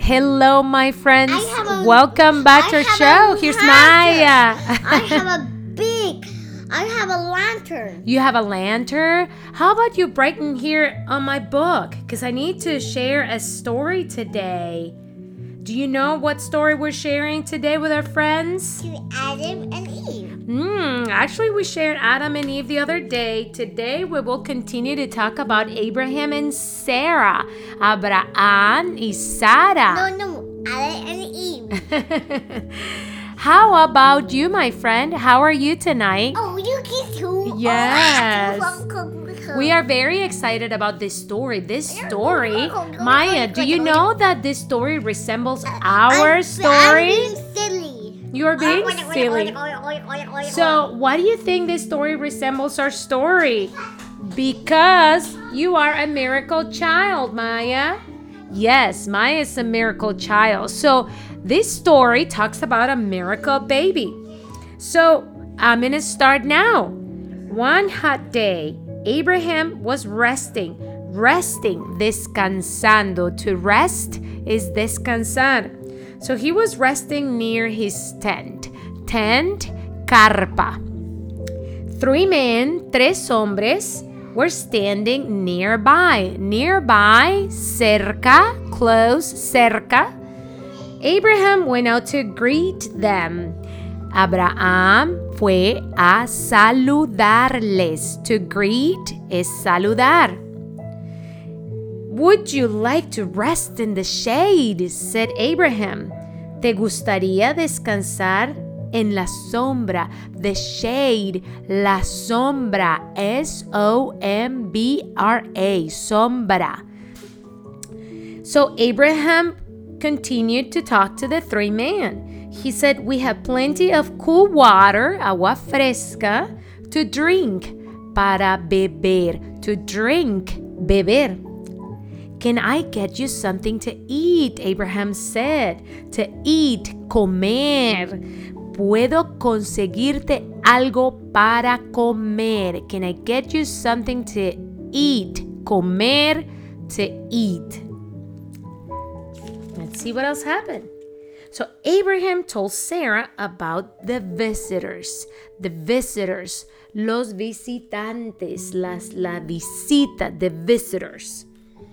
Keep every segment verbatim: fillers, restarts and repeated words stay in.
Hello, my friends. A, Welcome back I to our show. Here's Maya. I have a big, I have a lantern. You have a lantern? How about you brighten here on my book? Because I need to share a story today. Do you know what story we're sharing today with our friends? To Adam and Eve. Hmm, actually, we shared Adam and Eve the other day. Today, we will continue to talk about Abraham and Sarah. Abraham y Sara. No, no, Adam and Eve. How about you, my friend? How are you tonight? Oh, you get too. Yes. Oh, we are very excited about this story. This story, Maya, do you know that this story resembles our I'm, story? I'm being silly. You are being silly. So, why do you think this story resembles our story? Because you are a miracle child, Maya. Yes, Maya is a miracle child. So, this story talks about a miracle baby. So, I'm going to start now. One hot day, Abraham was resting. Resting, descansando. To rest is descansar. So he was resting near his tent. Tent, carpa. Three men, tres hombres, were standing nearby. Nearby, cerca, close, cerca. Abraham went out to greet them. Abraham fue a saludarles. To greet es saludar. Would you like to rest in the shade? Said Abraham. ¿Te gustaría descansar en la sombra? The shade, la sombra. S O M B R A, sombra. So Abraham continued to talk to the three men. He said, we have plenty of cool water, agua fresca, to drink, para beber, to drink, beber. Can I get you something to eat? Abraham said. To eat, comer. Puedo conseguirte algo para comer. Can I get you something to eat? Comer, to eat. Let's see what else happened. So Abraham told Sarah about the visitors. The visitors. Los visitantes. Las, la visita. The visitors.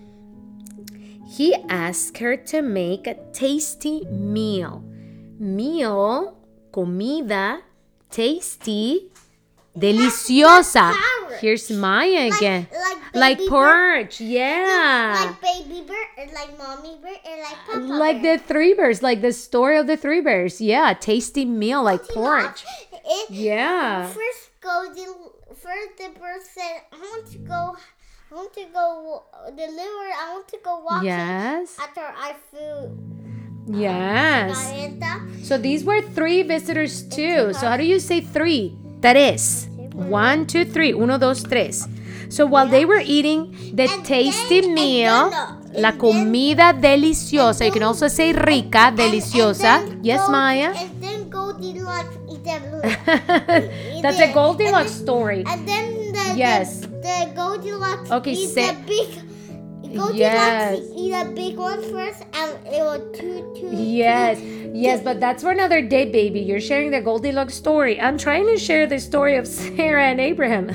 He asked her to make a tasty meal. Meal, comida, tasty, deliciosa. Like Here's Maya again. Like, like like porridge, yeah. Like baby bird, like mommy bird, and like papa Like bird. the three bears, like the story of the three bears. Yeah, tasty meal like You know, porridge. it- Yeah. First, go the first the bird said, "I want to go, I want to go deliver. I want to go walking." Yes. After I feel. Yes. Marieta. So these were three visitors too. So how do you say three? Tres. One, two, three. Uno, dos, tres. So while they were eating the And tasty then- and meal, then, la and comida deliciosa, you can also say rica, And- deliciosa. and then Yes, go- Maya? And then Goldilocks eat them. That's a Goldilocks story. And then the Yes. the, the Goldilocks Okay, eat say- the big. Goldilocks Yes. eat a big one first, and it was two, two. Yes, yes, but that's for another day, baby. You're sharing the Goldilocks story. I'm trying to share the story of Sarah and Abraham.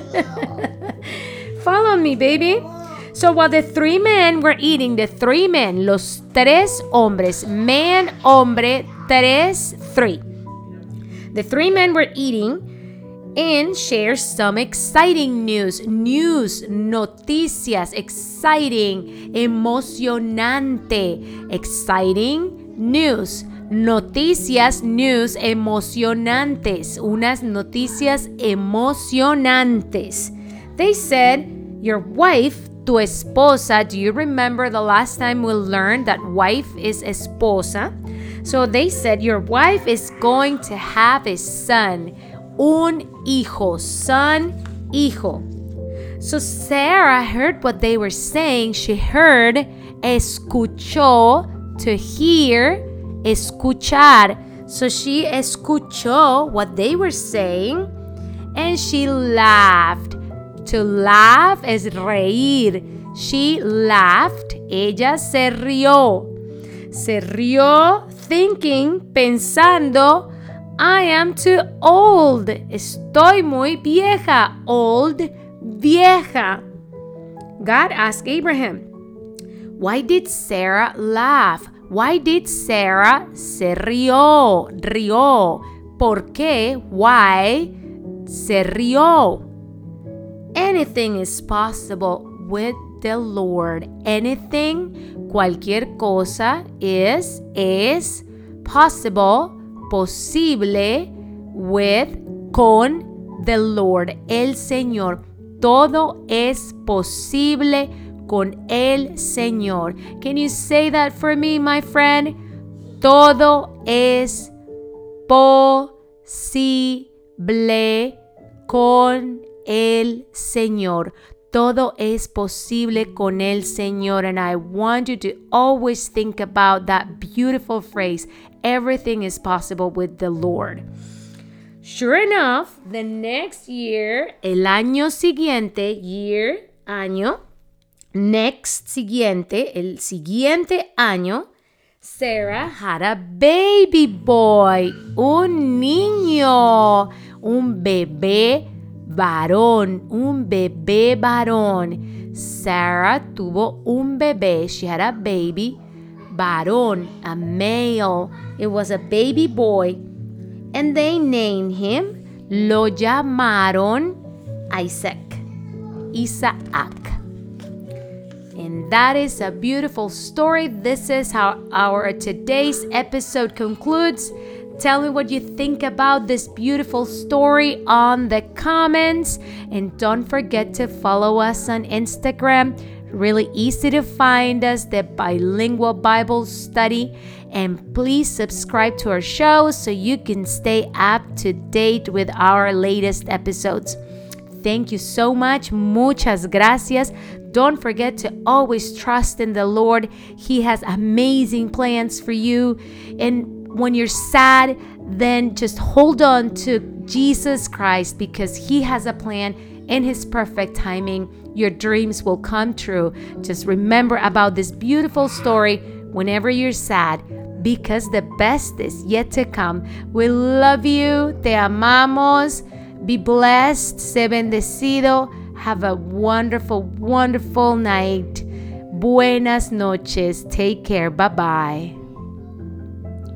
Follow me, baby. So while the three men were eating, the three men, los tres hombres, man, hombre, tres, three. The three men were eating and shared some exciting news. News, noticias, exciting, emocionante, exciting news. Noticias, news, emocionantes. Unas noticias emocionantes. They said, your wife, tu esposa, do you remember the last time we learned that wife is esposa? So they said, your wife is going to have a son. Un hijo, son, hijo. So Sarah heard what they were saying. She heard, escuchó, to hear, escuchar. So she escuchó what they were saying and she laughed. To laugh is reír. She laughed. Ella se rió. Se rió thinking, pensando, I am too old. Estoy muy vieja. Old, vieja. God asked Abraham, why did Sarah laugh? Why did Sarah se rió? Rió. ¿Por qué? Why se rió? Anything is possible with the Lord. Anything, cualquier cosa, is, es, possible, posible, with, con, the Lord, el Señor. Todo es posible con el Señor. Can you say that for me, my friend? Todo es posible con el Señor. Todo es posible con el Señor. And I want you to always think about that beautiful phrase. Everything is possible with the Lord. Sure enough, the next year, el año siguiente, year, año, next siguiente, el siguiente año, Sarah had a baby boy, un niño, un bebé varón, un bebé varón. Sarah tuvo un bebé, she had a baby, varón, a male. It was a baby boy. And they named him, lo llamaron Isaac, Isaac. And that is a beautiful story. This is how our today's episode concludes. Tell me what you think about this beautiful story on the comments. And don't forget to follow us on Instagram. Really easy to find us, the Bilingual Bible Study. And please subscribe to our show so you can stay up to date with our latest episodes. Thank you so much. Muchas gracias. Don't forget to always trust in the Lord. He has amazing plans for you. And when you're sad, then just hold on to Jesus Christ because He has a plan. In His perfect timing, your dreams will come true. Just remember about this beautiful story whenever you're sad, because the best is yet to come. We love you. Te amamos. Be blessed. Sé bendecido. Have a wonderful, wonderful night. Buenas noches. Take care. Bye-bye.